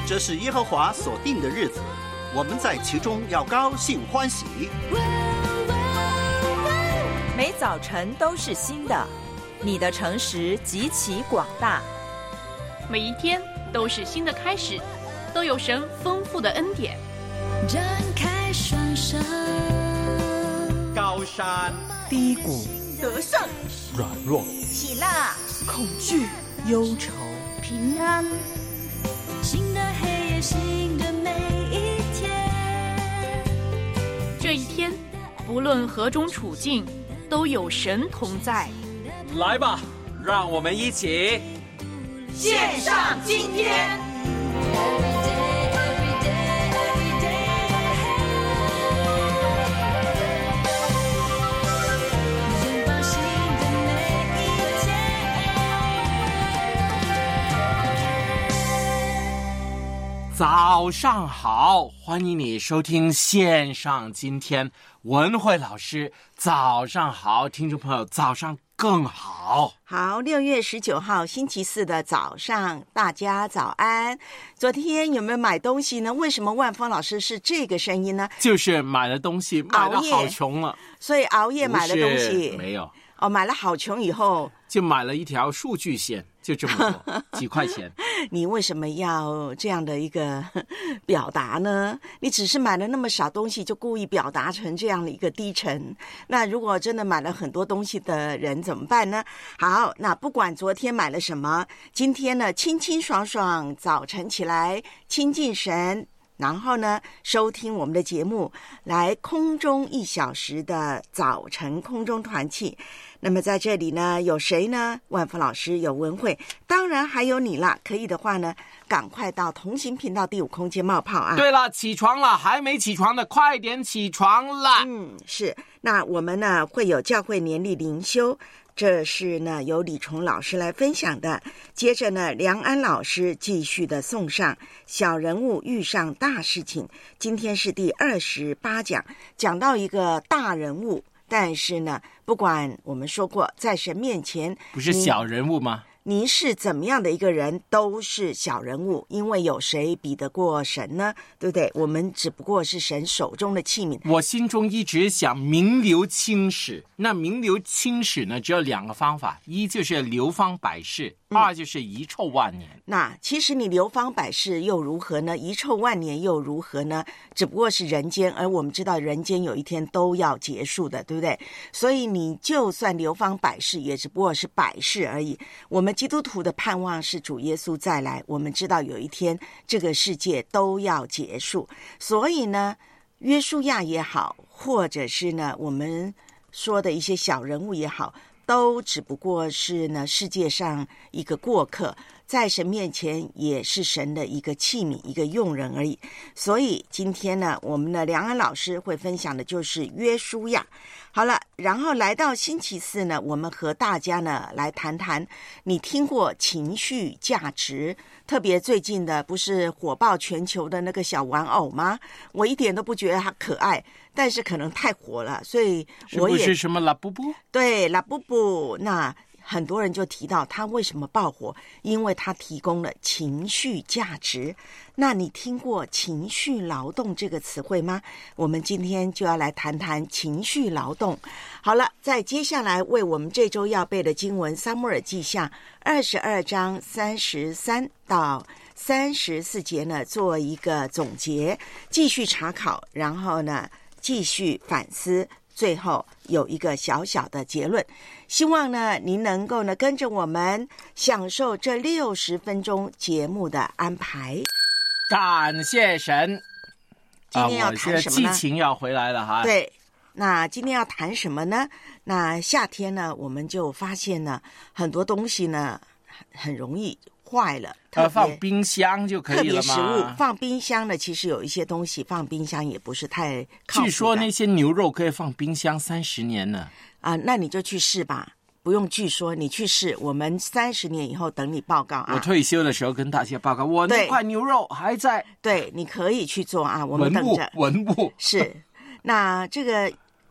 这是耶和华所定的日子，我们在其中要高兴欢喜。 每早晨都是新的，你的诚实极其广大。 每一天都是新的开始，都有神丰富的恩典。 展开双手， 高山低谷， 得胜软弱， 喜乐恐惧，忧愁， 平安。 新的黑夜，新的每一天。 这一天，不论何种处境，都有神同在。 来吧，让我们一起献上今天。 早上好，欢迎你收听线上今天。文慧老师早上好，听众朋友早上更好。 好，6月19号星期四的早上，大家早安。昨天有没有买东西呢？为什么万峰老师是这个声音呢？ 就是买了东西，买了好穷了， 所以熬夜买了东西没有买了好穷以后就买了一条数据线，就这么多几块钱。 你为什么要这样的一个表达呢？你只是买了那么少东西，就故意表达成这样的一个低沉。那如果真的买了很多东西的人怎么办呢？好，那不管昨天买了什么，今天呢清清爽爽，早晨起来亲近神，然后呢收听我们的节目，来空中1小时的早晨空中团契。那么在这里呢有谁呢？万峰老师，有文慧，当然还有你啦。可以的话呢，赶快到同行频道第5空间冒泡啊。 对了，起床了，还没起床的快点起床了。 是。那我们呢会有教会年历灵修，这是呢由李崇老师来分享的。接着呢梁安老师继续的送上小人物遇上大事情。今天是第28讲，讲到一个大人物，但是呢不管我们说过，在神面前不是小人物吗？ 你是怎么样的一个人都是小人物，因为有谁比得过神呢？对不对？我们只不过是神手中的器皿。 我心中一直想名留青史，那名留青史呢只有2个方法，一就是流芳百世，二就是遗臭万年。 那其实你流芳百世又如何呢？遗臭万年又如何呢？只不过是人间，而我们知道人间有一天都要结束的，对不对？所以你就算流芳百世，也只不过是百世而已。我们基督徒的盼望是主耶稣再来，我们知道有一天这个世界都要结束，所以呢约书亚也好，或者是呢我们说的一些小人物也好，都只不过是呢世界上一个过客，在神面前也是神的一个器皿，一个用人而已。所以今天呢我们的梁安老师会分享的就是约书亚。好了，然后来到星期四呢，我们和大家呢来谈谈，你听过情绪价值？特别最近的不是火爆全球的那个小玩偶吗？我一点都不觉得它可爱，但是可能太火了，所以我也是不是什么拉布布？ 对，拉布布。那很多人就提到他为什么爆火，因为他提供了情绪价值。那你听过情绪劳动这个词汇吗？我们今天就要来谈谈情绪劳动。好了，在接下来为我们这周要背的经文撒母耳记下22章33到34节呢做一个总结，继续查考，然后呢继续反思，最后有一个小小的结论。希望呢您能够呢跟着我们享受这60分钟节目的安排。 感谢神。 今天要谈什么呢？ 激情要回来了哈。 对，那今天要谈什么呢？那夏天呢我们就发现呢很多东西呢很容易坏了， 放冰箱就可以了吗？ 特别食物放冰箱呢，其实有一些东西放冰箱也不是太靠谱的。 据说那些牛肉可以放冰箱30年呢。 那你就去试吧，不用据说，你去试，我们30年以后等你报告啊。 我退休的时候跟大家报告，我那块牛肉还在。 对，你可以去做啊，我们等着。 文物是。那这个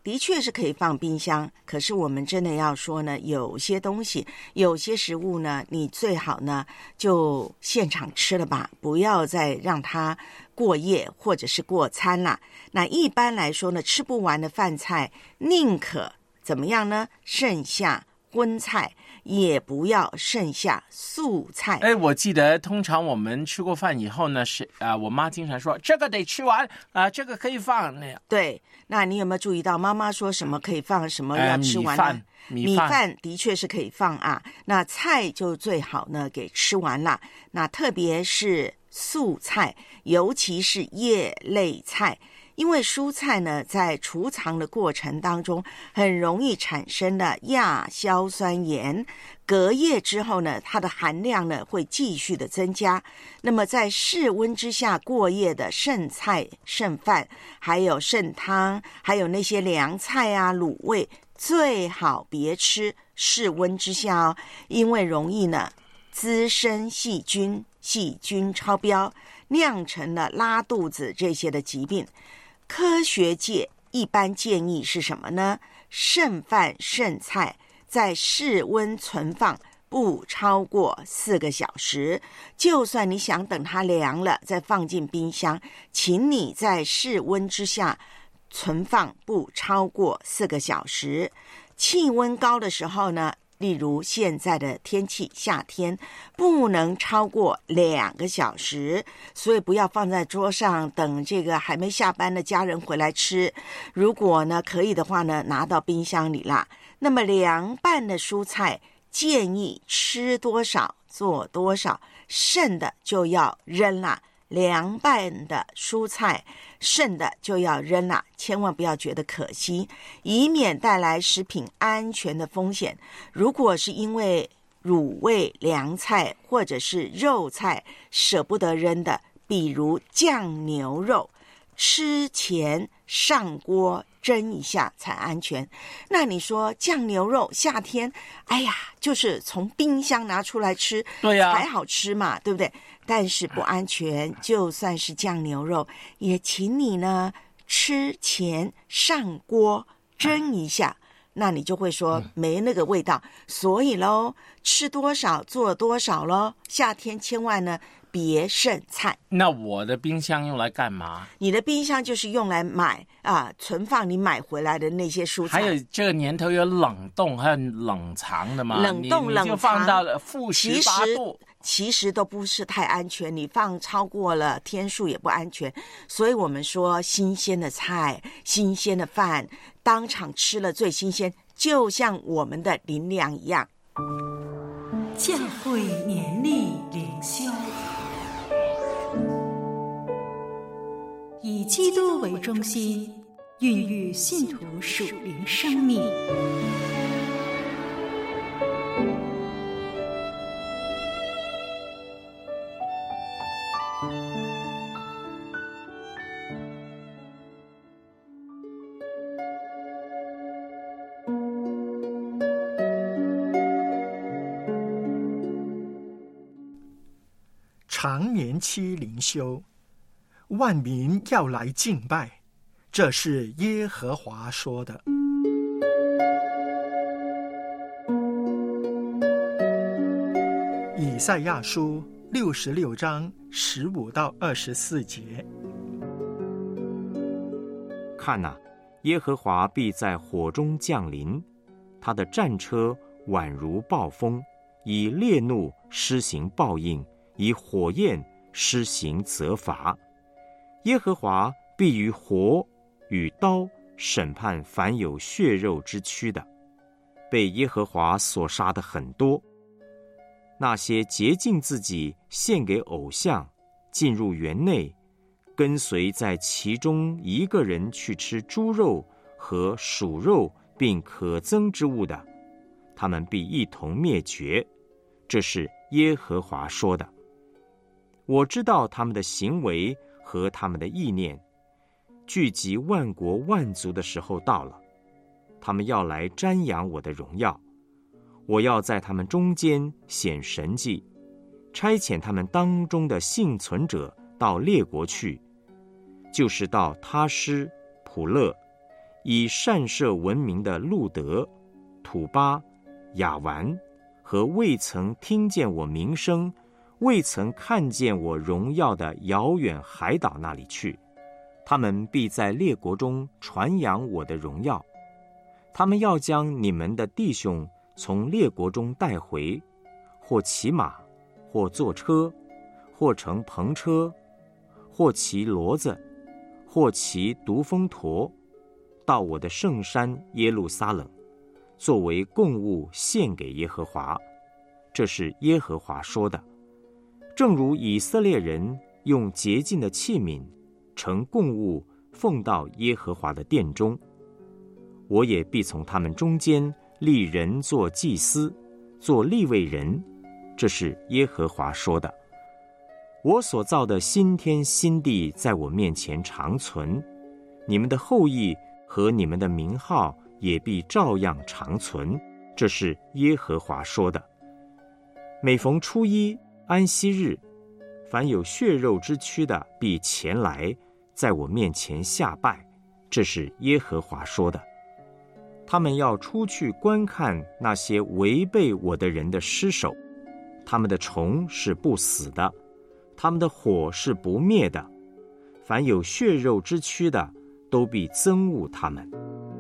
的确是可以放冰箱，可是我们真的要说呢，有些东西，有些食物呢，你最好呢就现场吃了吧，不要再让它过夜或者是过餐啦。那一般来说呢，吃不完的饭菜，宁可怎么样呢？剩下荤菜，也不要剩下素菜。 我记得通常我们吃过饭以后呢，我妈经常说这个得吃完这个可以放那样。 对，那你有没有注意到妈妈说什么可以放，什么要吃完呢？米饭的确是可以放啊。那菜就最好呢给吃完了。那特别是素菜，尤其是叶类菜。因为蔬菜呢，在储藏的过程当中，很容易产生的亚硝酸盐，隔夜之后呢，它的含量呢会继续的增加。那么在室温之下过夜的剩菜、剩饭，还有剩汤，还有那些凉菜啊、卤味，最好别吃室温之下哦，因为容易呢滋生细菌，细菌超标，酿成了拉肚子这些的疾病。科学界一般建议是什么呢？剩饭剩菜在室温存放不超过4个小时，就算你想等它凉了再放进冰箱，请你在室温之下存放不超过4个小时。气温高的时候呢，例如现在的天气，夏天不能超过2个小时，所以不要放在桌上等这个还没下班的家人回来吃。如果呢可以的话呢，拿到冰箱里啦。那么凉拌的蔬菜建议吃多少做多少，剩的就要扔啦。凉拌的蔬菜剩的就要扔了，千万不要觉得可惜，以免带来食品安全的风险。如果是因为卤味、凉菜或者是肉菜舍不得扔的，比如酱牛肉，吃前上锅蒸一下才安全。那你说酱牛肉夏天，哎呀，就是从冰箱拿出来吃， 对呀， 才好吃嘛，对不对？但是不安全，就算是酱牛肉，也请你呢吃前上锅蒸一下，那你就会说没那个味道。所以咯，吃多少做多少咯，夏天千万呢别剩菜。 那我的冰箱用来干嘛？ 你的冰箱就是用来买存放你买回来的那些蔬菜。 还有这个年头有冷冻还有冷藏的吗？ 冷冻冷藏你就放到了-18度， 其实都不是太安全，你放超过了天数也不安全。所以我们说新鲜的菜、新鲜的饭，当场吃了最新鲜，就像我们的灵粮一样。 教会年历灵修，以基督为中心，孕育信徒属灵生命。 常年期灵修，万民要来敬拜，这是耶和华说的。以赛亚书66章15到24节。 看哪，耶和华必在火中降临，他的战车宛如暴风，以烈怒施行报应，以火焰施行责罚。耶和华必与火与刀审判凡有血肉之躯的，被耶和华所杀的很多。那些洁净自己献给偶像，进入园内，跟随在其中一个人去吃猪肉和鼠肉并可憎之物的，他们必一同灭绝。这是耶和华说的。我知道他们的行为和他们的意念，聚集万国万族的时候到了，他们要来瞻仰我的荣耀。我要在他们中间显神迹，差遣他们当中的幸存者到列国去，就是到他施、普勒、 以善射闻名的路德、土巴、亚完和未曾听见我名声、未曾看见我荣耀的遥远海岛那里去，他们必在列国中传扬我的荣耀。他们要将你们的弟兄从列国中带回，或骑马，或坐车，或乘篷车，或骑骡子，或骑独峰驼，到我的圣山耶路撒冷，作为供物献给耶和华。这是耶和华说的。正如以色列人用洁净的器皿盛供物奉到耶和华的殿中，我也必从他们中间立人做祭司，做利未人。这是耶和华说的。我所造的新天新地在我面前长存，你们的后裔和你们的名号也必照样长存。这是耶和华说的。每逢初一、安息日，凡有血肉之躯的必前来，在我面前下拜。这是耶和华说的。他们要出去观看那些违背我的人的尸首，他们的虫是不死的，他们的火是不灭的。凡有血肉之躯的，都必憎恶他们。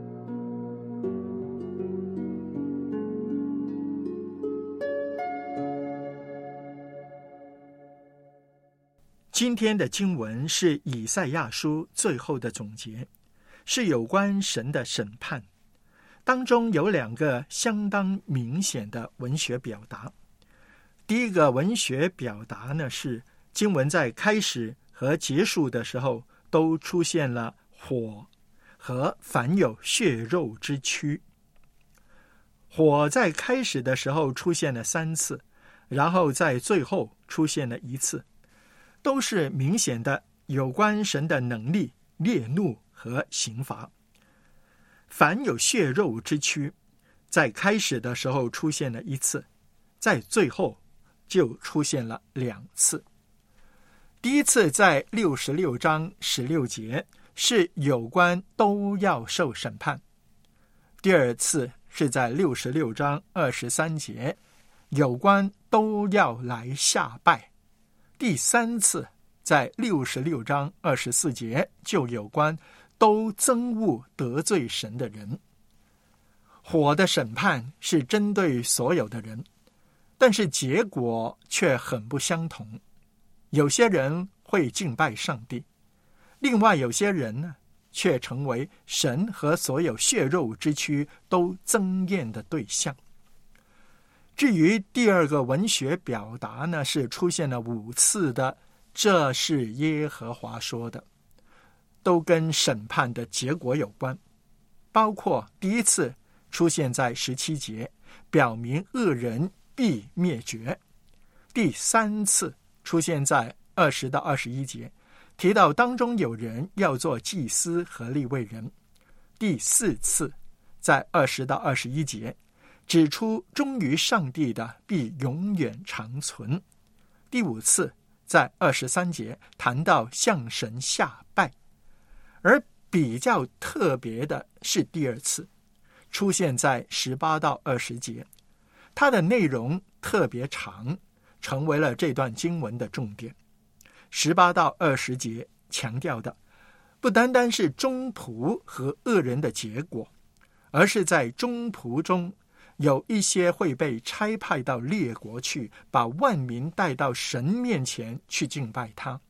今天的经文是以赛亚书最后的总结，是有关神的审判。当中有两个相当明显的文学表达。第一个文学表达呢，是经文在开始和结束的时候都出现了火和凡有血肉之躯。火在开始的时候出现了3次，然后在最后出现了1次，都是明显的有关神的能力、烈怒和刑罚。凡有血肉之躯，在开始的时候出现了1次，在最后就出现了2次。第一次在66章16节，是有关都要受审判。第二次是在66章23节，有关都要来下拜。第三次在66章24节，就有关都憎恶得罪神的人。火的审判是针对所有的人，但是结果却很不相同。有些人会敬拜上帝，另外有些人呢，却成为神和所有血肉之躯都憎厌的对象。至于第二个文学表达呢，是出现了5次的这是耶和华说的，都跟审判的结果有关。包括第一次出现在17节，表明恶人必灭绝。第3次出现在20到21节，提到当中有人要做祭司和利未人。第4次在20到21节，指出忠于上帝的必永远长存。第5次在23节谈到向神下拜。而比较特别的是第2次，出现在18到20节，它的内容特别长，成为了这段经文的重点。18到20节强调的不单单是中途和恶人的结果，而是在中途中有一些会被差派到列国去，把万民带到神面前去敬拜他。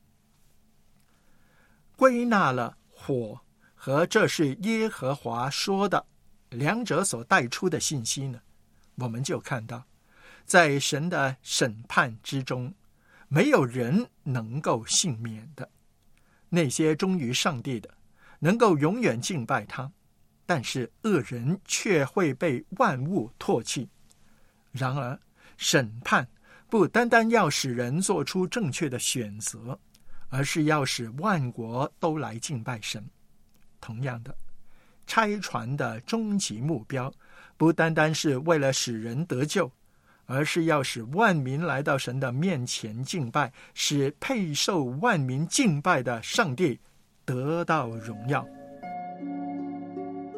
归纳了火和这是耶和华说的两者所带出的信息呢，我们就看到在神的审判之中，没有人能够幸免的。那些忠于上帝的能够永远敬拜他，但是恶人却会被万物唾弃。然而审判不单单要使人做出正确的选择，而是要使万国都来敬拜神。同样的，差传的终极目标不单单是为了使人得救，而是要使万民来到神的面前敬拜，使配受万民敬拜的上帝得到荣耀。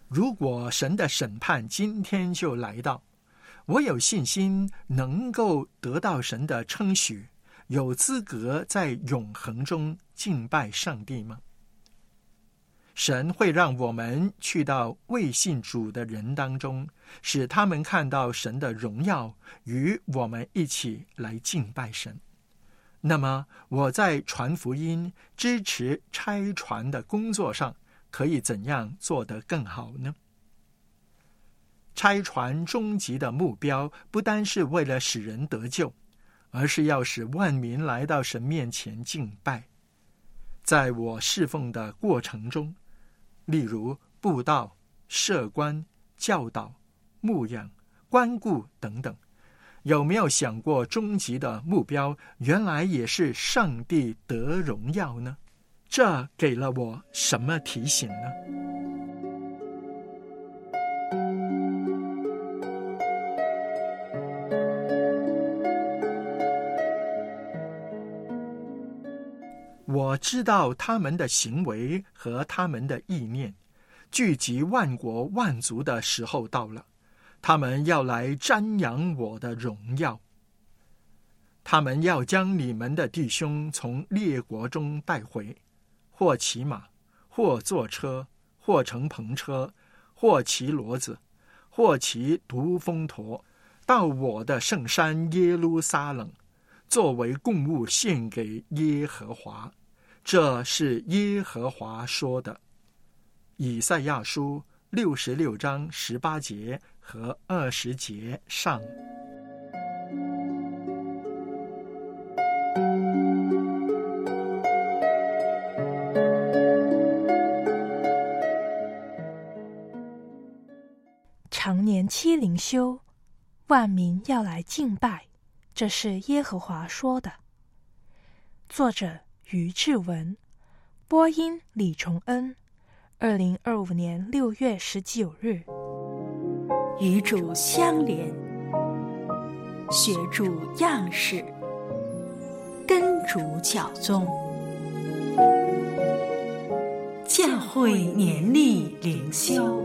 如果神的审判今天就来到，我有信心能够得到神的称许，有资格在永恒中敬拜上帝吗？神会让我们去到未信主的人当中，使他们看到神的荣耀，与我们一起来敬拜神。那么我在传福音、支持差传的工作上，可以怎样做得更好呢？差传终极的目标，不单是为了使人得救，而是要使万民来到神面前敬拜。在我侍奉的过程中，例如布道、社关、教导、牧养、关顾等等，有没有想过终极的目标原来也是上帝得荣耀呢？这给了我什么提醒呢？我知道他们的行为和他们的意念，聚集万国万族的时候到了，他们要来瞻仰我的荣耀。他们要将你们的弟兄从列国中带回，或骑马，或坐车，或乘篷车，或骑骡子，或骑独峰驼，到我的圣山耶路撒冷，作为供物献给耶和华。这是耶和华说的。以赛亚书66章18节和20节上。 常年期灵修，万民要来敬拜，这是耶和华说的。作者于志文，播音李崇恩，2025年6月19日。 与主相连，学主样式，跟主脚踪，教会年历灵修。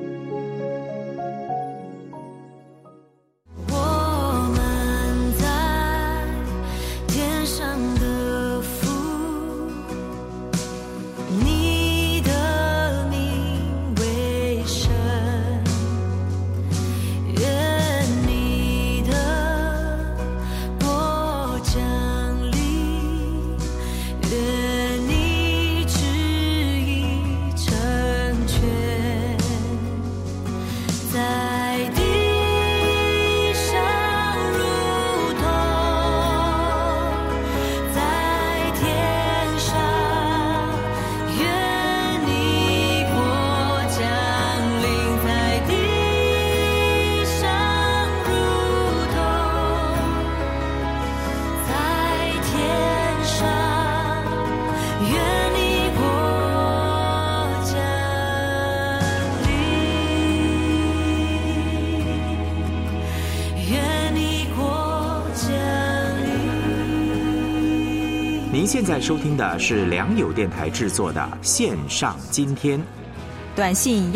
您现在收听的是良友电台制作的线上今天。 短信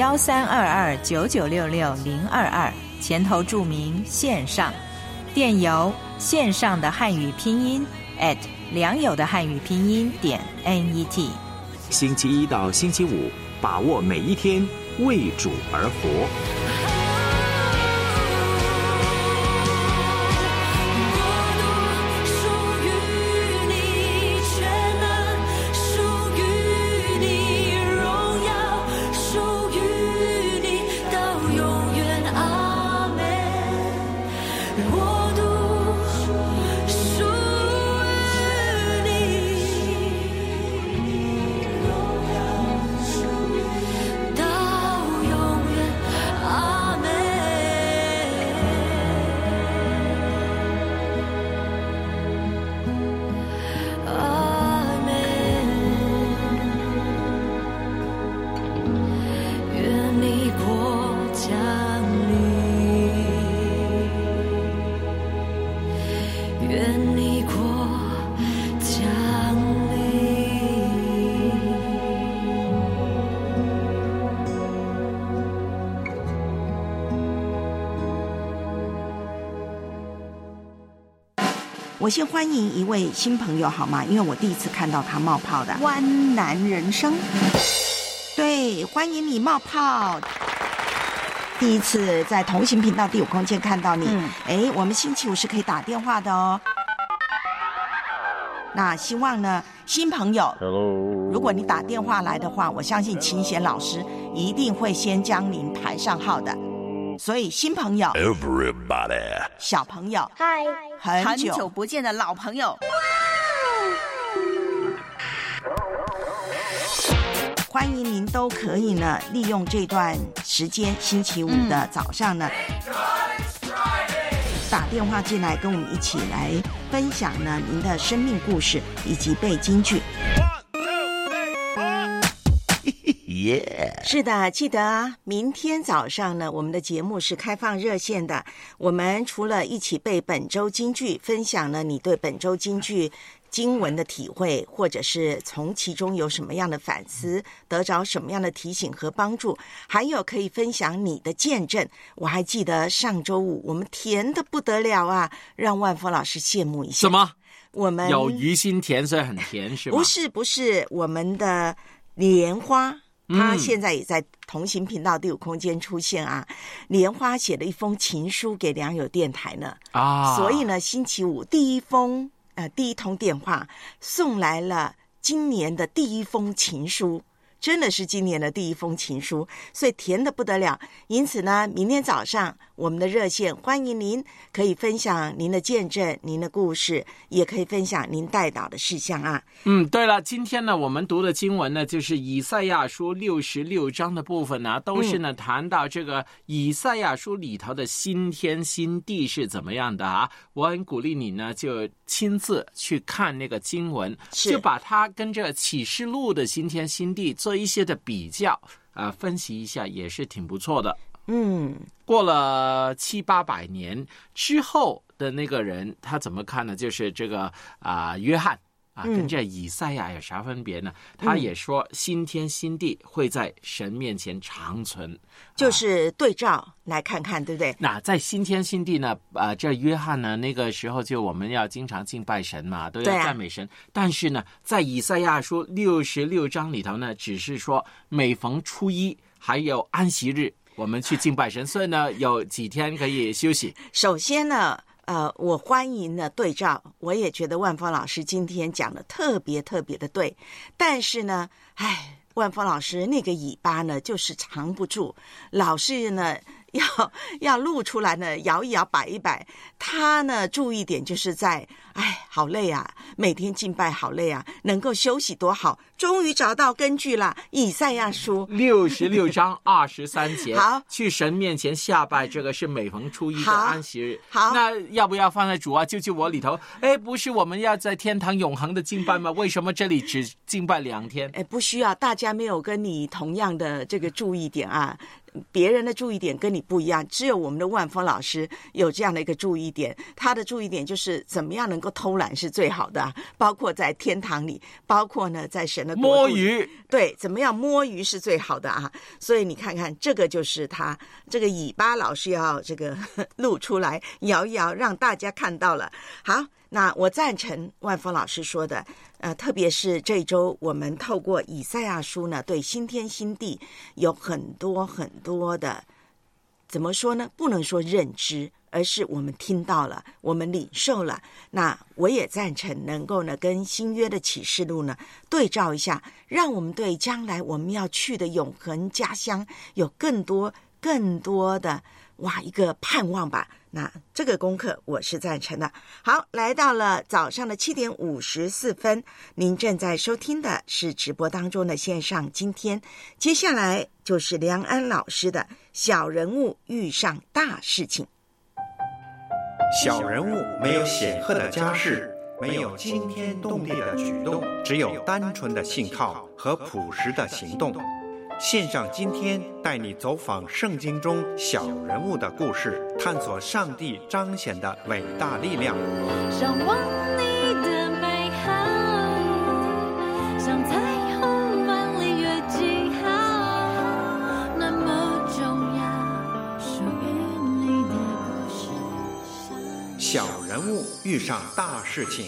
1322996622，前头注明线上，电邮线上的汉语拼音良友的汉语拼音.net。 星期一到星期五，把握每一天，为主而活。 到永远。 我先欢迎一位新朋友好吗？因为我第一次看到他冒泡的湾南人生。对，欢迎你冒泡。第一次在同行频道第5空间看到你。我们星期五是可以打电话的哦。那希望呢，新朋友 Hello， 如果你打电话来的话，我相信秦贤老师一定会先将您排上号的。所以新朋友 Everybody， 小朋友， 嗨， 很久不见的老朋友，欢迎您都可以呢利用这段时间，星期五的早上呢，打电话进来跟我们一起来分享呢您的生命故事以及背金句。是的，记得明天早上呢，我们的节目是开放热线的。我们除了一起背本周金句，分享呢你对本周金句经文的体会，或者是从其中有什么样的反思，得着什么样的提醒和帮助，还有可以分享你的见证。我还记得上周五我们甜的不得了啊，让万峰老师羡慕一下。 什么？ 我们有鱼腥甜，所以很甜是吗？ 不是，我们的莲花他现在也在同行频道第5空间出现啊。莲花写了一封情书给良友电台呢，所以呢星期五第一通电话送来了今年的第一封情书，真的是今年的第一封情书，所以甜得不得了。因此呢，明天早上我们的热线欢迎您，可以分享您的见证、您的故事，也可以分享您代祷的事项啊。 对了，今天呢，我们读的经文呢，就是以赛亚书66章的部分呢，都是呢谈到这个以赛亚书里头的新天新地是怎么样的啊。我很鼓励你呢，就亲自去看那个经文，就把它跟这启示录的新天新地做一些的比较分析一下，也是挺不错的。过了700-800年之后的那个人，他怎么看呢？就是这个约翰跟这以赛亚有啥分别呢？他也说新天新地会在神面前长存， 就是对照来看看，对不对？ 那在新天新地呢，这约翰呢，那个时候就我们要经常敬拜神嘛，都要赞美神。但是呢，在以赛亚书66章里头呢，只是说每逢初一还有安息日，我们去敬拜神，所以呢，有几天可以休息。 首先呢，我欢迎呢对照，我也觉得万峰老师今天讲的特别特别的对，但是呢，万峰老师那个尾巴呢就是藏不住，老是呢要露出来呢，摇一摇摆一摆，他呢注意点就是在好累啊，每天敬拜好累啊，能够休息多好。终于找到根据了，以赛亚书 66章23节， 好， 去神面前下拜，这个是每逢初一的安息日。 好， 那要不要放在主啊救救我里头？不是我们要在天堂永恒的敬拜吗？为什么这里只敬拜2天？ 不需要，大家没有跟你同样的这个注意点啊。别人的注意点跟你不一样，只有我们的万峰老师有这样的一个注意点，他的注意点就是怎么样能够偷懒是最好的，包括在天堂里，包括呢在神的国度摸鱼， 对，怎么样摸鱼是最好的啊。所以你看看，这个就是他这个尾巴老是要这个露出来，摇一摇，让大家看到了。好，那我赞成万峰老师说的，特别是这一周我们透过以赛亚书呢，对新天新地有很多很多的，怎么说呢？不能说认知，而是我们听到了，我们领受了。那我也赞成能够呢跟新约的启示录呢对照一下，让我们对将来我们要去的永恒家乡有更多的一个盼望吧。那这个功课我是赞成的。好，来到了早上的7点54分，您正在收听的是直播当中的线上今天，接下来就是梁安老师的小人物遇上大事情。 小人物没有显赫的家世，没有惊天动地的举动，只有单纯的信靠和朴实的行动。线上今天带你走访圣经中小人物的故事，探索上帝彰显的伟大力量。 向往你的美好，像彩虹般领略记号，那么重要，属于你的故事。 小人人物遇上大事情。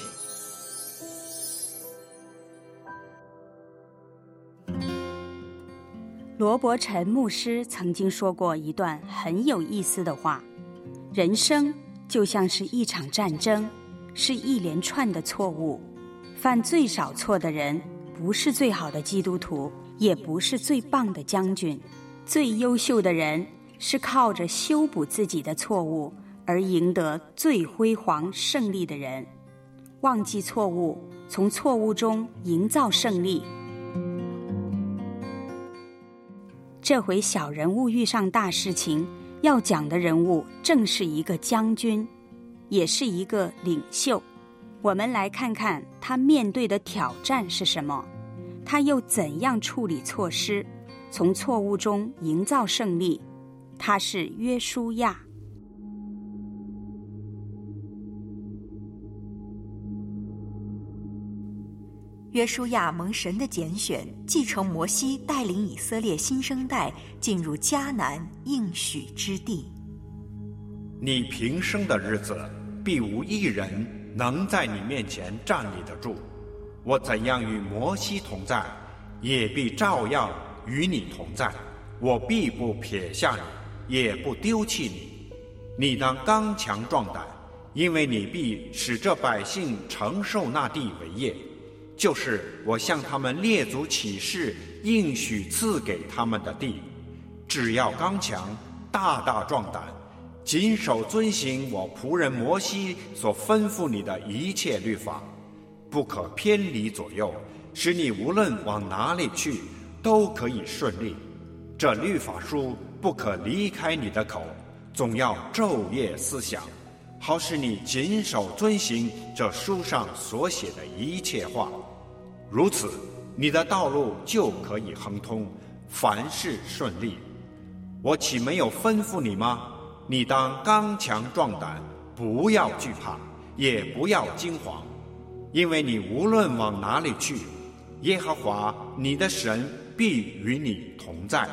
罗伯臣牧师曾经说过一段很有意思的话：人生就像是一场战争，是一连串的错误。犯最少错的人，不是最好的基督徒，也不是最棒的将军。最优秀的人，是靠着修补自己的错误而赢得最辉煌胜利的人。忘记错误，从错误中营造胜利。这回小人物遇上大事情，要讲的人物正是一个将军，也是一个领袖。我们来看看他面对的挑战是什么，他又怎样处理错失，从错误中营造胜利。他是约书亚。 约书亚蒙神的拣选，继承摩西带领以色列新生代进入迦南应许之地。 你平生的日子，必无一人能在你面前站立得住。我怎样与摩西同在，也必照样与你同在。我必不撇下你，也不丢弃你。你当刚强壮胆，因为你必使这百姓承受那地为业，就是我向他们列祖起誓应许赐给他们的地。只要刚强，大大壮胆，谨守遵行我仆人摩西所吩咐你的一切律法，不可偏离左右，使你无论往哪里去都可以顺利。这律法书不可离开你的口，总要昼夜思想，好使你谨守遵行这书上所写的一切话。如此，你的道路就可以亨通，凡事顺利。我岂没有吩咐你吗？你当刚强壮胆，不要惧怕，也不要惊惶，因为你无论往哪里去，耶和华你的神必与你同在。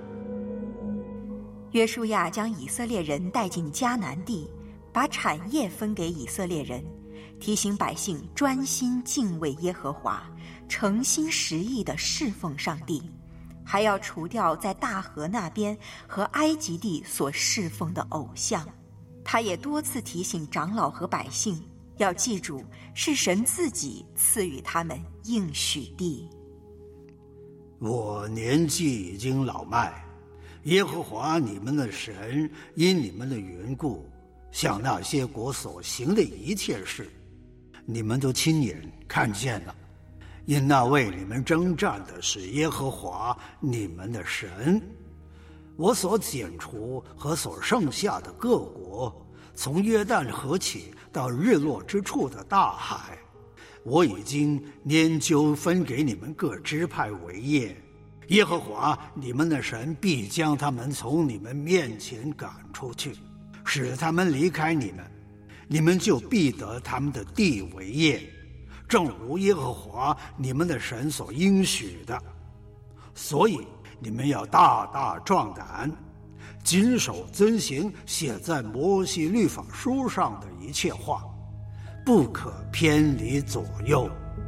约书亚将以色列人带进迦南地，把产业分给以色列人，提醒百姓专心敬畏耶和华，诚心实意地侍奉上帝，还要除掉在大河那边和埃及地所侍奉的偶像。他也多次提醒长老和百姓，要记住是神自己赐予他们应许地。 我年纪已经老迈，耶和华你们的神因你们的缘故，向那些国所行的一切事，你们都亲眼看见了。因那为你们征战的是耶和华你们的神。我所剪除和所剩下的各国，从约旦河起到日落之处的大海，我已经研究分给你们各支派为业。耶和华你们的神必将他们从你们面前赶出去，使他们离开你们，你们就必得他们的地为业，正如耶和华你们的神所应许的。所以你们要大大壮胆，谨守遵行写在摩西律法书上的一切话，不可偏离左右。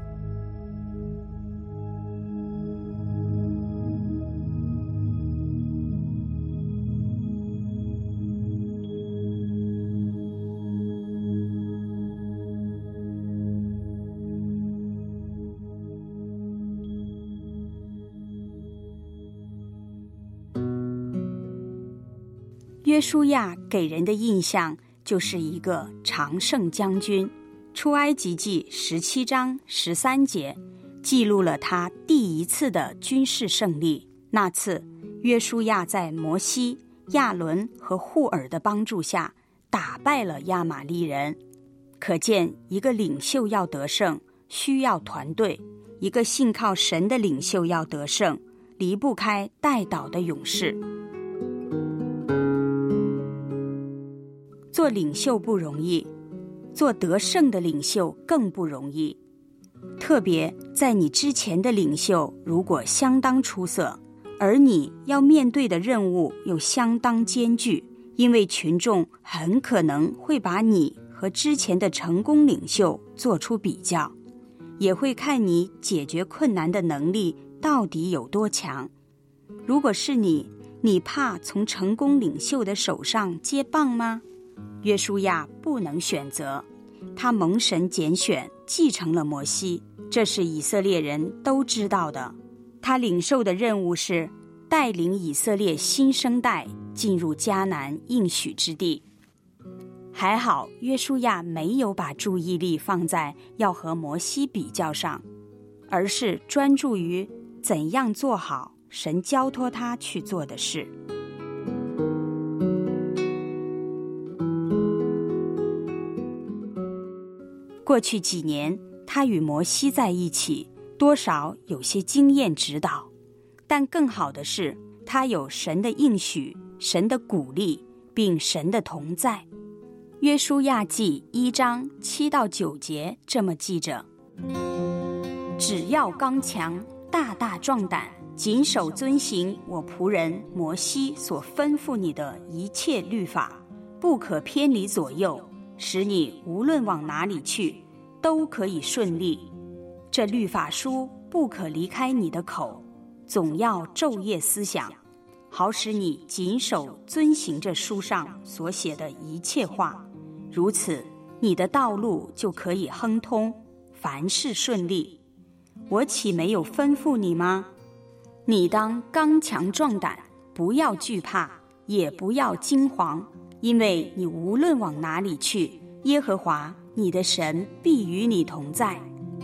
约书亚给人的印象就是一个常胜将军。出埃及记17章13节记录了他第一次的军事胜利。那次约书亚在摩西、亚伦和户尔的帮助下打败了亚玛利人。可见一个领袖要得胜需要团队，一个信靠神的领袖要得胜离不开代祷的勇士。做领袖不容易，做得胜的领袖更不容易。特别在你之前的领袖如果相当出色，而你要面对的任务又相当艰巨，因为群众很可能会把你和和之前的成功领袖做出比较，也会看你解决困难的能力到底有多强。如果是你怕从成功领袖的手上接棒吗？约书亚不能选择，他蒙神拣选，继承了摩西，这是以色列人都知道的。他领受的任务是带领以色列新生代进入迦南应许之地。还好约书亚没有把注意力放在要和摩西比较上，而是专注于怎样做好神交托他去做的事。过去几年，他与摩西在一起，多少有些经验指导，但更好的是，他有神的应许、神的鼓励，并神的同在。约书亚记1章7到9节这么记着：只要刚强，大大壮胆，谨守遵行我仆人摩西所吩咐你的一切律法，不可偏离左右，使你无论往哪里去，都可以顺利。这律法书不可离开你的口，总要昼夜思想，好使你谨守遵行这书上所写的一切话。如此，你的道路就可以亨通，凡事顺利。我岂没有吩咐你吗？你当刚强壮胆，不要惧怕，也不要惊惶，因为你无论往哪里去，耶和华你的神必与你同在。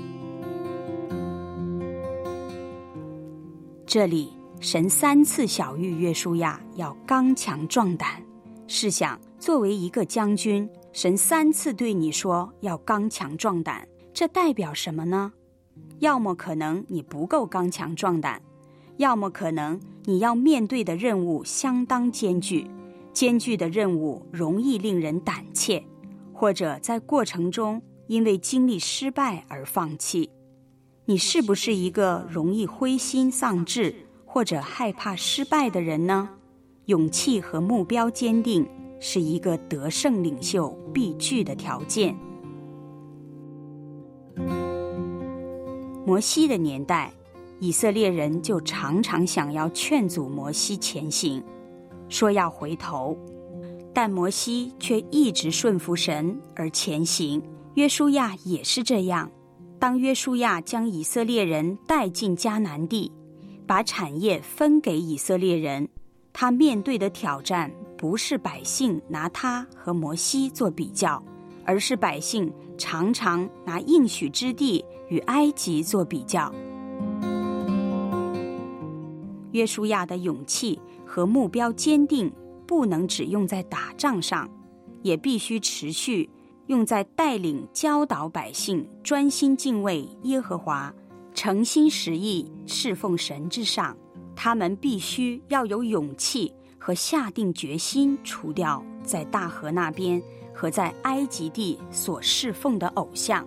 这里神3次晓谕约书亚要刚强壮胆。试想，作为一个将军，神3次对你说要刚强壮胆，这代表什么呢？要么可能你不够刚强壮胆，要么可能你要面对的任务相当艰巨，艰巨的任务容易令人胆怯，或者在过程中因为经历失败而放弃。你是不是一个容易灰心丧志或者害怕失败的人呢？勇气和目标坚定是一个得胜领袖必具的条件。摩西的年代，以色列人就常常想要劝阻摩西前行，说要回头，但摩西却一直顺服神而前行。约书亚也是这样，当约书亚将以色列人带进迦南地，把产业分给以色列人，他面对的挑战不是百姓拿他和摩西做比较，而是百姓常常拿应许之地与埃及做比较。约书亚的勇气和目标坚定不能只用在打仗上，也必须持续用在带领教导百姓专心敬畏耶和华，诚心实意侍奉神之上。他们必须要有勇气和下定决心除掉在大河那边和在埃及地所侍奉的偶像。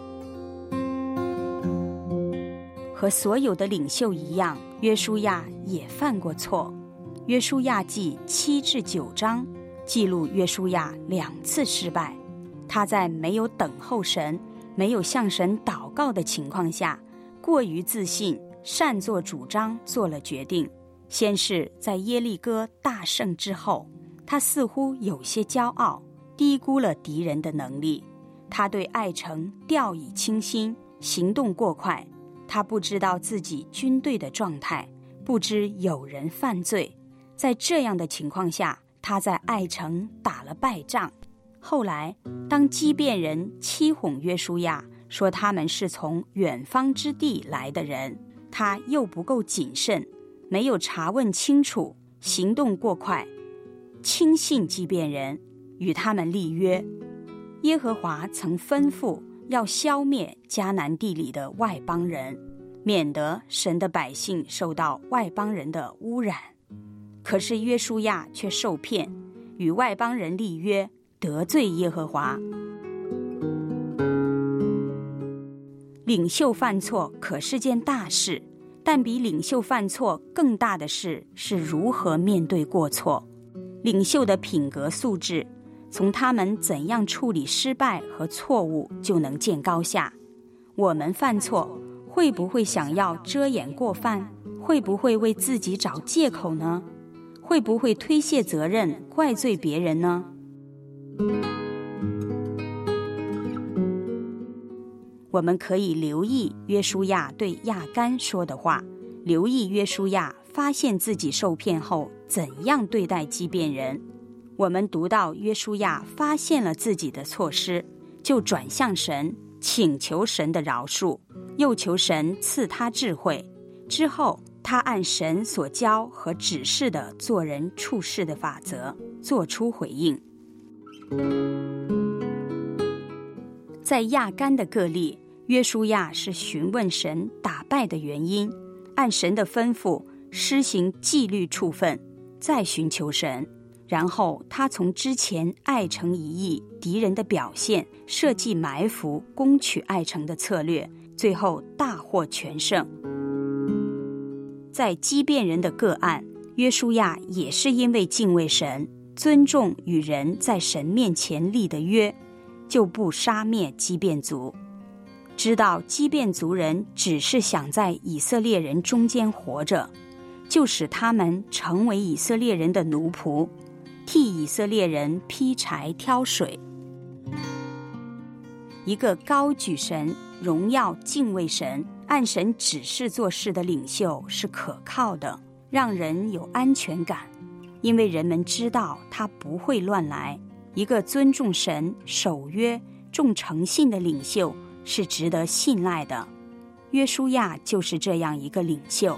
和所有的领袖一样，约书亚也犯过错。约书亚记7至9章记录约书亚2次失败。他在没有等候神、没有向神祷告的情况下，过于自信，擅作主张做了决定。先是在耶利哥大胜之后，他似乎有些骄傲，低估了敌人的能力。他对爱城掉以轻心，行动过快。他不知道自己军队的状态，不知有人犯罪。在这样的情况下，他在爱城打了败仗。后来，当基遍人欺哄约书亚，说他们是从远方之地来的人，他又不够谨慎，没有查问清楚，行动过快，轻信基遍人，与他们立约。耶和华曾吩咐要消灭迦南地里的外邦人，免得神的百姓受到外邦人的污染。可是约书亚却受骗，与外邦人立约，得罪耶和华。领袖犯错可是件大事，但比领袖犯错更大的事是如何面对过错。领袖的品格素质从他们怎样处理失败和错误就能见高下。我们犯错，会不会想要遮掩过犯？会不会为自己找借口呢？会不会推卸责任，怪罪别人呢？我们可以留意约书亚对亚干说的话，留意约书亚发现自己受骗后怎样对待畸变人。我们读到约书亚发现了自己的错失，就转向神，请求神的饶恕，又求神赐他智慧。之后他按神所教和指示的做人处事的法则做出回应。在亚干的个例，约书亚是询问神打败的原因，按神的吩咐施行纪律处分，再寻求神。然后他从之前爱城一役敌人的表现，设计埋伏攻取爱城的策略，最后大获全胜。在畸变人的个案，约书亚也是因为敬畏神，尊重与人在神面前立的约，就不杀灭畸变族。知道畸变族人只是想在以色列人中间活着，就使他们成为以色列人的奴仆，替以色列人劈柴挑水。一个高举神、荣耀敬畏神、按神指示做事的领袖是可靠的，让人有安全感，因为人们知道他不会乱来。一个尊重神、守约、重诚信的领袖是值得信赖的。约书亚就是这样一个领袖。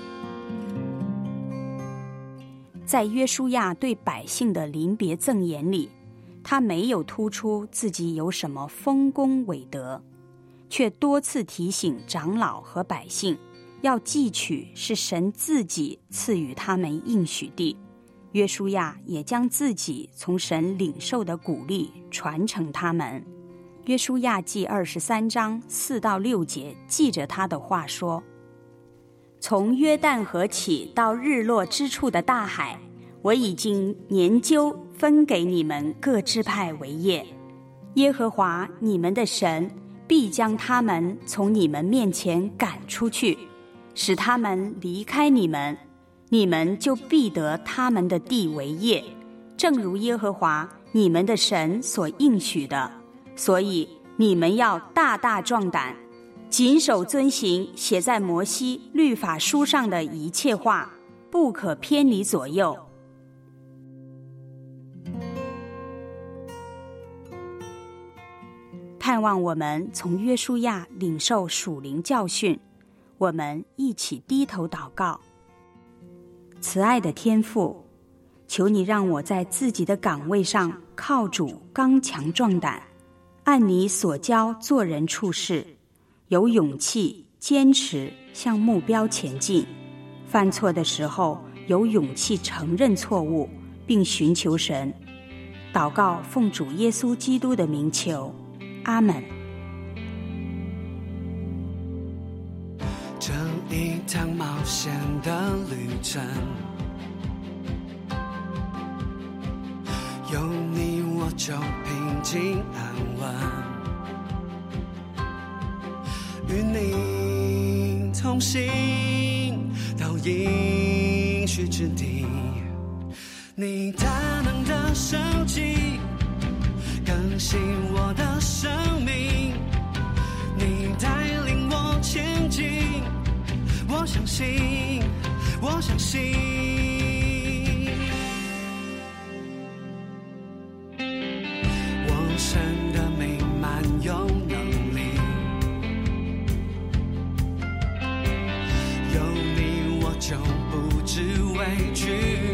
在约书亚对百姓的临别赠言里，他没有突出自己有什么丰功伟德，却多次提醒长老和百姓要记取是神自己赐予他们应许地。约书亚也将自己从神领受的鼓励传承他们。约书亚记23章4到6节记着他的话说：从约旦河起到日落之处的大海，我已经研究分给你们各支派为业。耶和华你们的神必将他们从你们面前赶出去，使他们离开你们，你们就必得他们的地为业，正如耶和华你们的神所应许的。所以你们要大大壮胆，谨守遵行写在摩西律法书上的一切话，不可偏离左右。盼望我们从约书亚领受属灵教训，我们一起低头祷告。慈爱的天父，求你让我在自己的岗位上靠主刚强壮胆，按你所教做人处事，有勇气坚持向目标前进，犯错的时候有勇气承认错误，并寻求神。祷告奉主耶稣基督的名求，阿们。 这一趟冒险的旅程，有你我就平静安稳，与你同行到应许之地，你大能的手机更新我的生命，你带领我前进，我相信，我相信，我神的美满有能力，有你我就不知畏惧，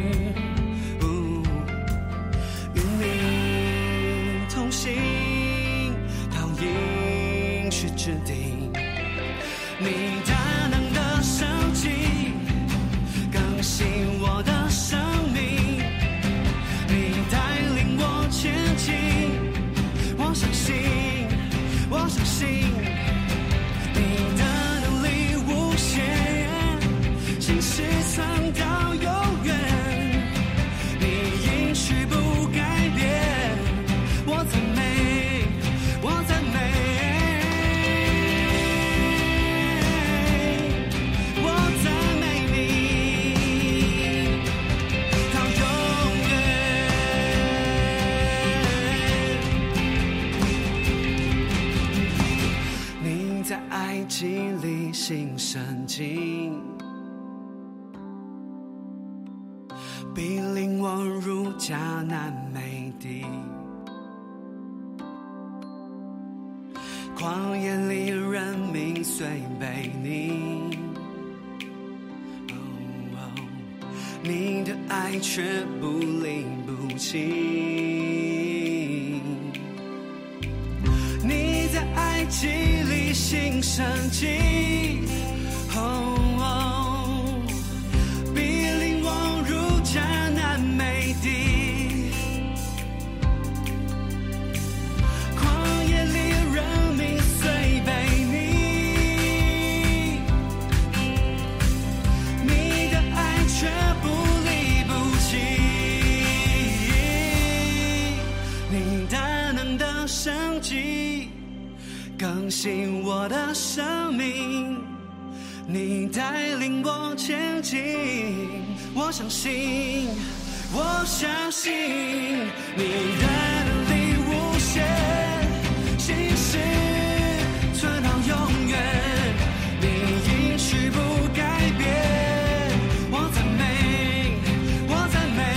与你同行到应许之地，你大能的手机更新我的生命，你带领我前进，我相信，我相信，你的能力无限，心事藏到永远， 圣经，必领我入迦南美地。旷野里人民虽被你，你的爱却不离不弃。你在埃及里行神迹，必领我入迦南美地。更新我的生命，你带领我前进。我相信，我相信你的能力无限，心事存到永远，你应许不改变。我赞美，我赞美。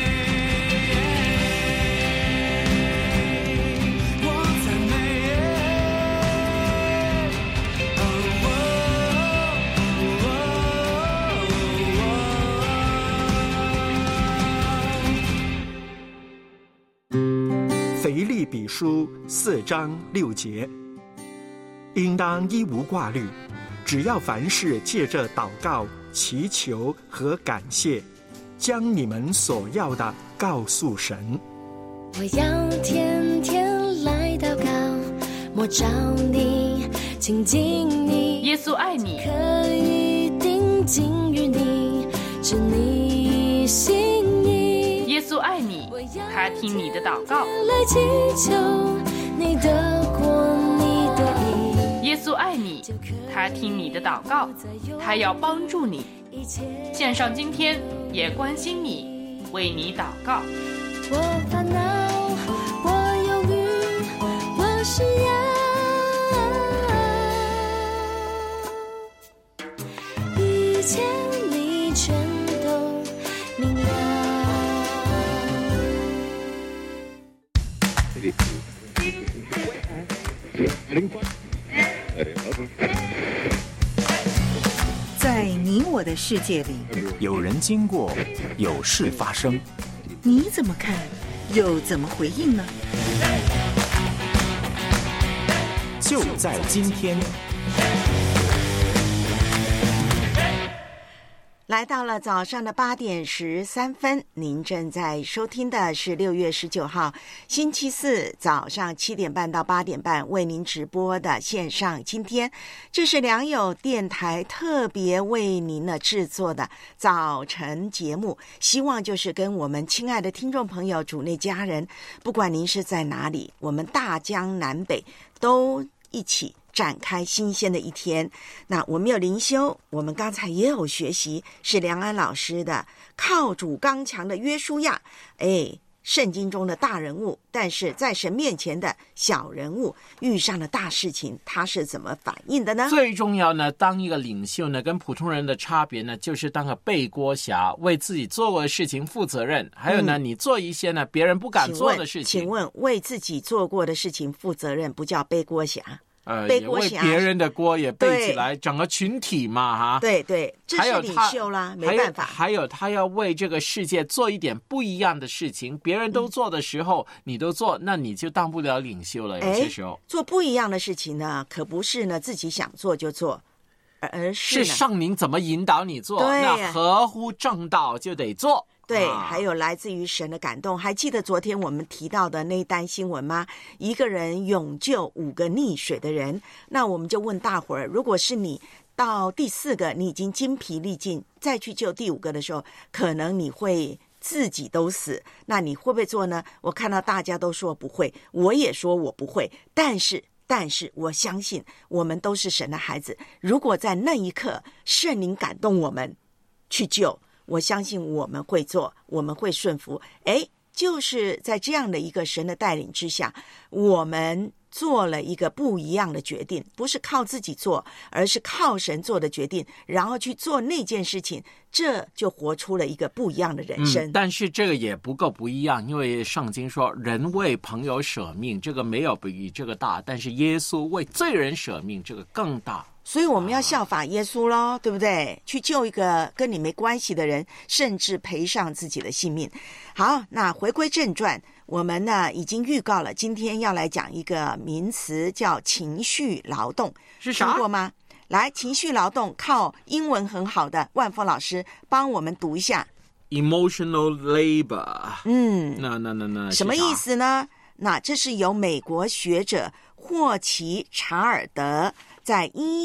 腓立比书4章6节，应当一无挂虑，只要凡事借着祷告、祈求和感谢，将你们所要的告诉神。 我要天天来祷告，摸着你，亲近你。 耶稣爱你， 可以定睛于你，知你心意。 耶稣爱你，他听你的祷告。 来祈求你的国，你的意。 耶稣爱你，他听你的祷告，他要帮助你。线上今天也关心你，为你祷告。 我烦恼，我忧虑，我需要，一切你全都明了。 在你我的世界里， 有人经过，有事发生， 你怎么看，又怎么回应呢？ 就在今天。 来到了早上的8点13分，您正在收听的是6月19号星期四早上7点半到8点半为您直播的线上今天，这是良友电台特别为您的制作的早晨节目，希望就是跟我们亲爱的听众朋友、主内家人，不管您是在哪里，我们大江南北都一起展开新鲜的一天。那我们有灵修，我们刚才也有学习，是梁安老师的靠主刚强的约书亚，圣经中的大人物，但是在神面前的小人物，遇上了大事情，他是怎么反应的呢？ 最重要呢，当一个领袖呢，跟普通人的差别呢，就是当个背锅侠，为自己做过的事情负责任。还有呢，你做一些呢别人不敢做的事情。 请问为自己做过的事情负责任，不叫背锅侠？ 也为别人的锅也背起来，整个群体嘛，哈。 对对，这是领袖啦，没办法。 还有他要为这个世界做一点不一样的事情，别人都做的时候，你都做，那你就当不了领袖了。有些时候做不一样的事情呢，可不是呢自己想做就做，而是圣灵怎么引导你做，那合乎正道就得做。 对，还有来自于神的感动。还记得昨天我们提到的那一单新闻吗？一个人勇救5个溺水的人。那我们就问大伙儿，如果是你到第4个，你已经精疲力尽，再去救第5个的时候，可能你会自己都死，那你会不会做呢？我看到大家都说不会，我也说我不会，但是我相信我们都是神的孩子，如果在那一刻圣灵感动我们去救，我相信我们会做，我们会顺服。就是在这样的一个神的带领之下，我们做了一个不一样的决定，不是靠自己做，而是靠神做的决定，然后去做那件事情，这就活出了一个不一样的人生。 但是这个也不够不一样，因为圣经说人为朋友舍命，这个没有比这个大，但是耶稣为罪人舍命，这个更大。 所以我们要效法耶稣咯，对不对？去救一个跟你没关系的人，甚至赔上自己的性命。好，那回归正传，我们呢已经预告了，今天要来讲一个名词叫情绪劳动， 是啥？ 听过吗？来，情绪劳动靠英文很好的万峰老师帮我们读一下 emotional labor。 那什么意思呢？那这是由美国学者霍奇查尔德在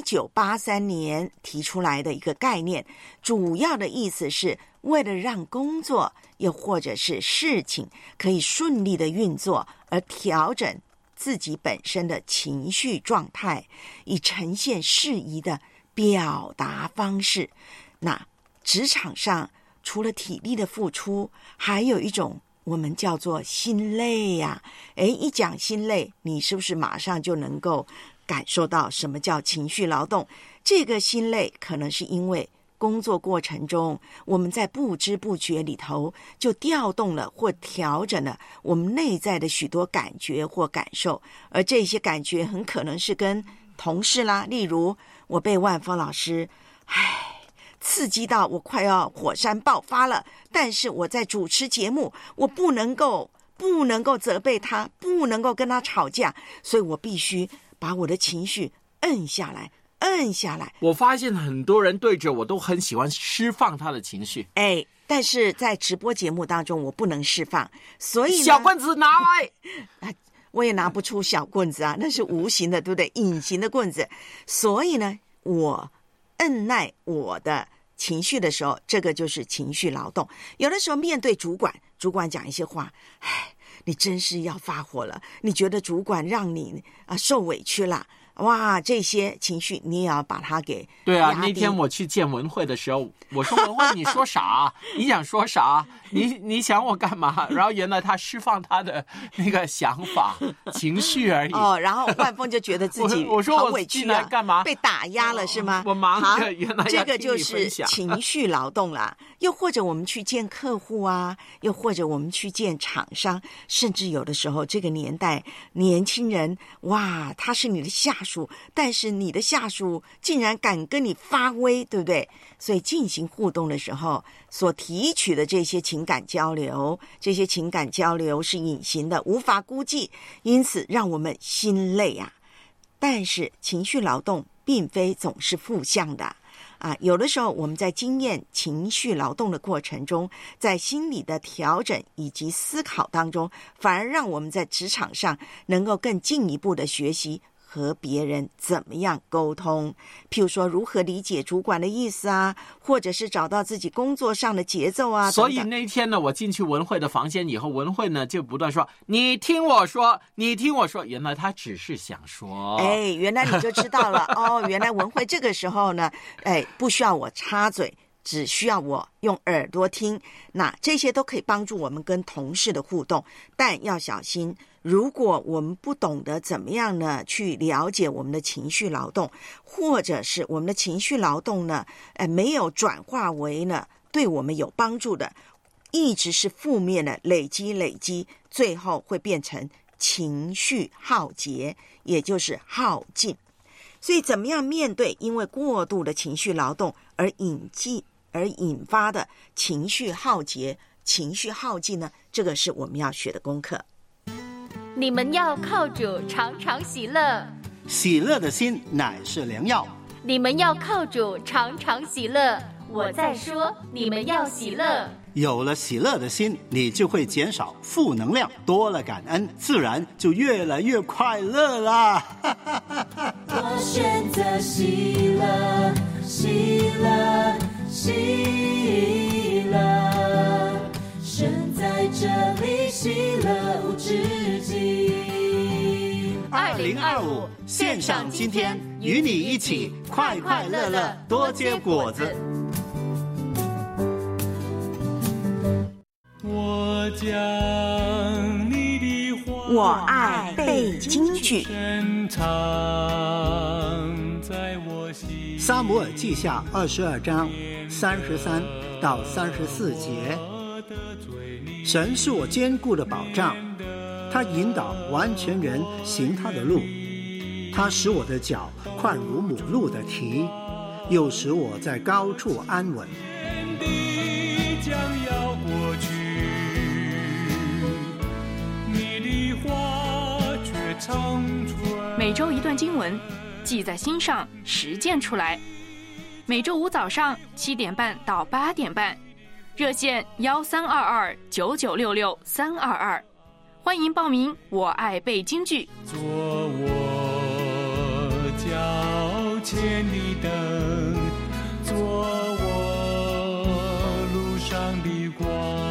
1983年提出来的一个概念，主要的意思是为了让工作又或者是事情可以顺利的运作，而调整自己本身的情绪状态，以呈现适宜的表达方式。那职场上除了体力的付出，还有一种我们叫做心累呀。一讲心累，你是不是马上就能够感受到什么叫情绪劳动？这个心累可能是因为工作过程中，我们在不知不觉里头就调动了或调整了我们内在的许多感觉或感受，而这些感觉很可能是跟同事啦，例如我被万峰老师刺激到我快要火山爆发了，但是我在主持节目，我不能够责备他，不能够跟他吵架，所以我必须把我的情绪摁下来。 我发现很多人对着我都很喜欢释放他的情绪， 但是在直播节目当中我不能释放，所以小棍子拿来我也拿不出小棍子啊，那是无形的，对不对？隐形的棍子。所以呢，我按耐我的情绪的时候，这个就是情绪劳动。有的时候面对主管讲一些话，你真是要发火了，你觉得主管让你受委屈了，哇，这些情绪你也要把它给对啊。那天我去见文慧的时候，我说文慧你说啥？你想说啥？你想我干嘛？然后原来他释放他的那个想法情绪而已。 然后万峰就觉得自己好委屈了， 干嘛被打压了是吗？ 我忙着，原来这个就是情绪劳动啦。又或者我们去见客户啊，又或者我们去见厂商，甚至有的时候这个年代年轻人，哇，他是你的下属，但是你的下属竟然敢跟你发威，对不对？所以进行互动的时候所提取的这些情感交流是隐形的，无法估计，因此让我们心累啊。但是情绪劳动并非总是负向的有的时候我们在经验情绪劳动的过程中，在心理的调整以及思考当中，反而让我们在职场上能够更进一步的学习和别人怎么样沟通，譬如说如何理解主管的意思啊，或者是找到自己工作上的节奏啊。 所以那天呢，我进去文慧的房间以后，文慧呢就不断说你听我说，原来他只是想说， 原来你就知道了原来文慧这个时候呢不需要我插嘴，只需要我用耳朵听。那这些都可以帮助我们跟同事的互动，但要小心，如果我们不懂得怎么样呢去了解我们的情绪劳动，或者是我们的情绪劳动呢没有转化为呢对我们有帮助的，一直是负面的累积，最后会变成情绪耗竭，也就是耗尽。所以怎么样面对因为过度的情绪劳动而引发的情绪耗竭、情绪耗尽呢？这个是我们要学的功课。 你们要靠主常常喜乐， 喜乐的心乃是良药。 你们要靠主常常喜乐。我在说，你们要喜乐。 有了喜乐的心，你就会减少负能量，多了感恩，自然就越来越快乐啦。 我选择喜乐，喜乐，喜乐，神在这里，喜乐无止境。 2025线上今天，与你一起快快乐乐，多结果子。 我将你的话我爱背京剧。 撒母耳记下22章33到34节，神是我坚固的保障，他引导完全人行他的路，他使我的脚快如母鹿的蹄，又使我在高处安稳。 将要过去，你的话却长存。 每周一段经文，记在心上，实践出来。每周五早上7点半到8点半，热线13229966-322，欢迎报名。我爱背京剧。 做我脚前的灯，做我路上的光。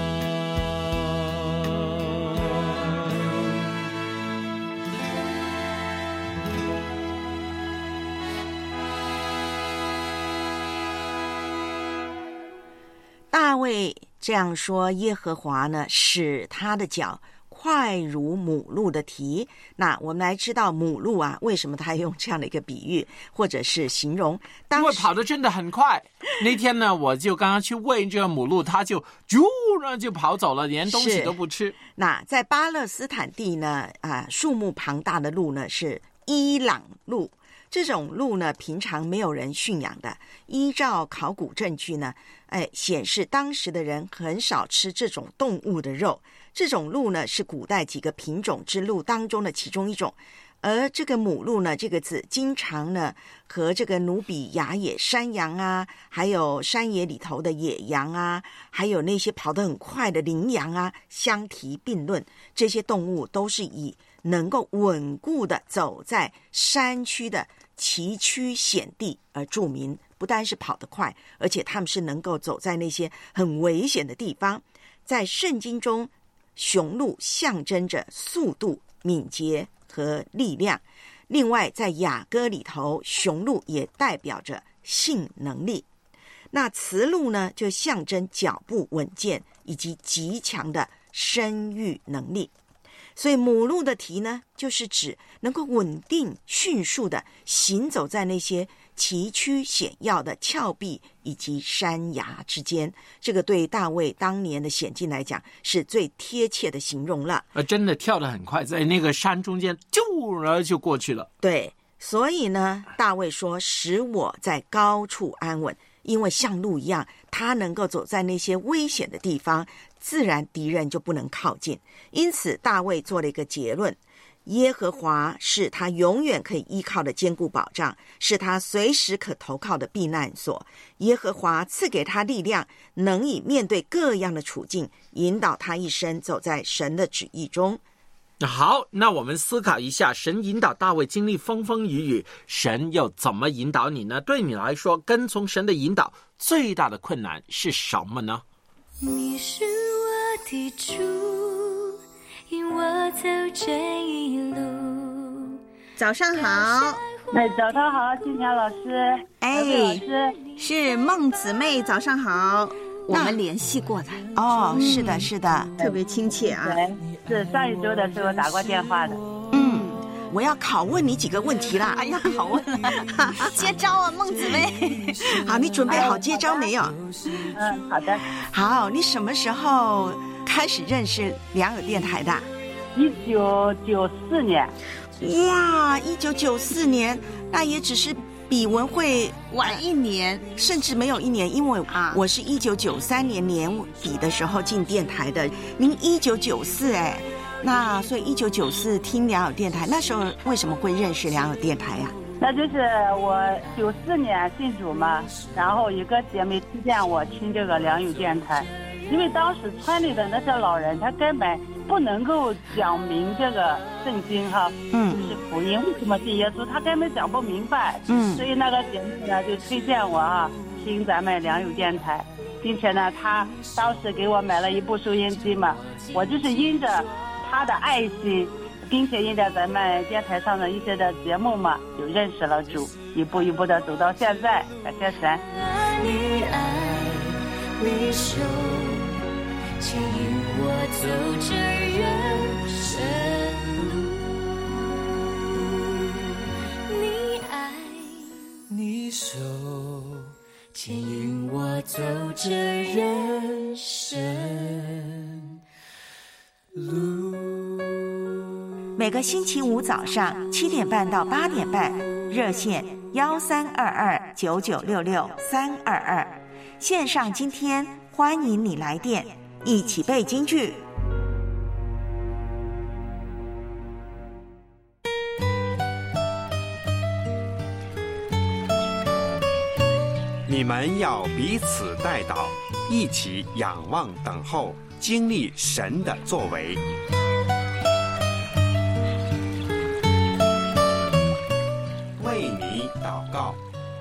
大卫这样说，耶和华呢，使他的脚快如母鹿的蹄。那我们来知道母鹿啊，为什么他用这样的一个比喻或者是形容？ 因为跑得真的很快。那天呢，我就刚刚去喂这个母鹿，它就就跑走了，连东西都不吃。 那在巴勒斯坦地呢，数目庞大的鹿呢是伊朗鹿。这种鹿呢，平常没有人驯养的。依照考古证据呢，显示当时的人很少吃这种动物的肉。这种鹿呢，是古代几个品种之鹿当中的其中一种。而这个母鹿呢，这个字经常呢和这个努比亚野山羊啊，还有山野里头的野羊啊，还有那些跑得很快的羚羊啊相提并论。这些动物都是以能够稳固的走在山区的崎岖险地而著名，不单是跑得快，而且他们是能够走在那些很危险的地方。在圣经中，雄鹿象征着速度、敏捷和力量。另外，在雅歌里头，雄鹿也代表着性能力。那雌鹿呢，就象征脚步稳健以及极强的生育能力。所以母鹿的蹄呢，就是指能够稳定迅速的行走在那些崎岖险要的峭壁以及山崖之间。这个对大卫当年的险境来讲是最贴切的形容了。 真的跳得很快，在那个山中间就过去了。 对，所以呢，大卫说使我在高处安稳，因为像鹿一样，他能够走在那些危险的地方，自然敌人就不能靠近。因此大卫做了一个结论，耶和华是他永远可以依靠的坚固保障，是他随时可投靠的避难所。耶和华赐给他力量，能以面对各样的处境，引导他一生走在神的旨意中。 好，那我们思考一下，神引导大卫经历风风雨雨，神又怎么引导你呢？对你来说，跟从神的引导最大的困难是什么呢？ 你是我的主，引我走这一路。 早上好。 早上好，金霞老师。老师是孟姊妹，早上好。 我们联系过的哦，是的，是的，特别亲切啊。 是上一周的时候打过电话的。 我要拷问你几个问题啦。 哎呀，拷问了，接招啊，孟姊妹。 好，你准备好接招没有？ 好的。 好，你什么时候开始认识良友电台的 ？1994年。 哇，1994年，那也只是比文慧晚1年， 甚至没有1年，因为我是1993年年底的时候进电台的，您1994那所以1994听良友电台，那时候为什么会认识良友电台呀？ 那就是我94年信主嘛，然后一个姐妹推荐我听这个良友电台，因为当时村里的那些老人他根本不能够讲明这个圣经哈，就是福音为什么信耶稣，他根本讲不明白，所以那个姐妹呢就推荐我听咱们良友电台，并且呢他当时给我买了一部收音机嘛，我就是因着他的爱心，并且因着咱们电台上的一些的节目嘛，就认识了主，一步一步的走到现在，感谢神。 你爱你手，牵引我走这人生手，牵引我走这人生路。 每个星期五早上7点半到8点半，热线13229966-322，线上今天欢迎你来电，一起背京剧。 你们要彼此代祷，一起仰望等候，经历神的作为。为你祷告。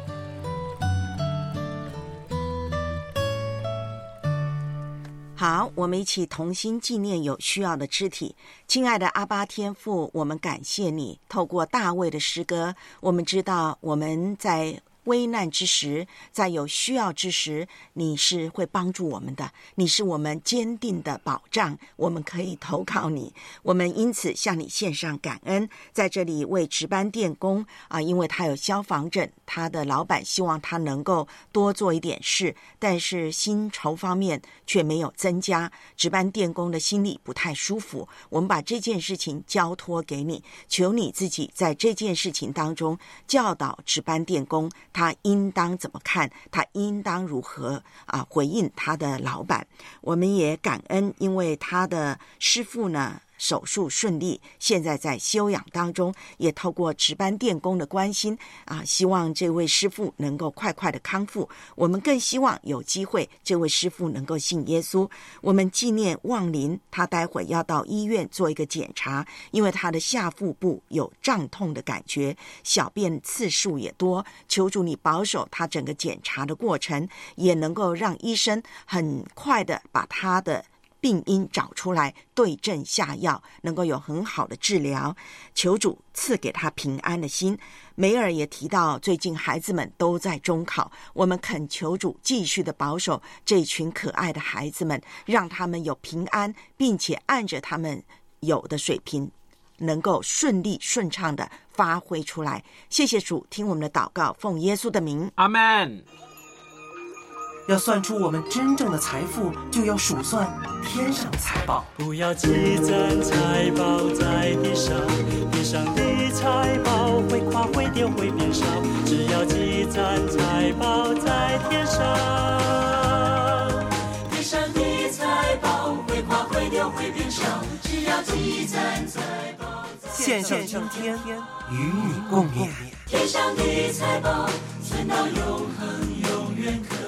好，我们一起同心纪念有需要的肢体。亲爱的阿爸天父，我们感谢你，透过大卫的诗歌，我们知道我们在危难之时，在有需要之时，你是会帮助我们的，你是我们坚定的保障，我们可以投靠你。我们因此向你献上感恩，在这里为值班电工因为他有消防证，他的老板希望他能够多做一点事，但是薪酬方面却没有增加，值班电工的心里不太舒服。我们把这件事情交托给你，求你自己在这件事情当中教导值班电工，他应当怎么看，他应当如何回应他的老板。我们也感恩，因为他的师父呢手术顺利，现在在休养当中，也透过值班电工的关心希望这位师父能够快快的康复。我们更希望有机会这位师父能够信耶稣。我们纪念望林，他待会要到医院做一个检查，因为他的下腹部有胀痛的感觉，小便次数也多，求主你保守他整个检查的过程，也能够让医生很快的把他的病因找出来，对症下药，能够有很好的治疗。求主赐给他平安的心。梅尔也提到，最近孩子们都在中考，我们恳求主继续的保守这群可爱的孩子们，让他们有平安，并且按着他们有的水平能够顺利顺畅的发挥出来。谢谢主，听我们的祷告，奉耶稣的名， 阿们。 要算出我们真正的财富，就要数算天上的财宝。 不要积攒财宝在地上，地上的财宝会垮会丢会变少，只要积攒财宝在天上。地上的财宝会垮会丢会变少，只要积攒财宝在线上今天与你共勉。 天上的财宝存到永恒永远可。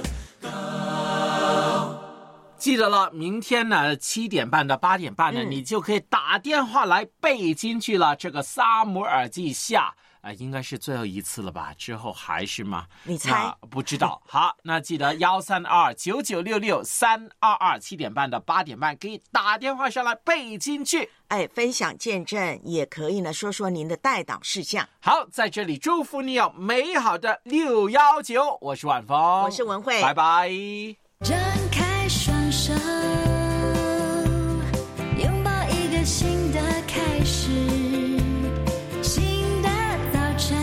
记得了，明天呢7点半到8点半呢，你就可以打电话来背京剧了。这个撒母耳记下应该是最后一次了吧？之后还是吗？ 你猜？ 不知道。好，那记得132-9966-322，7点半到8点半可以打电话上来背京剧。 分享见证也可以呢，说说您的代祷事项。 好，在这里祝福你有美好的619。我是晚风， 我是文慧， 拜拜。 张开双手，拥抱一个新的开始，新的早晨，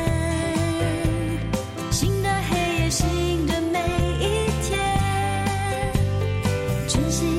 新的黑夜，新的每一天，珍惜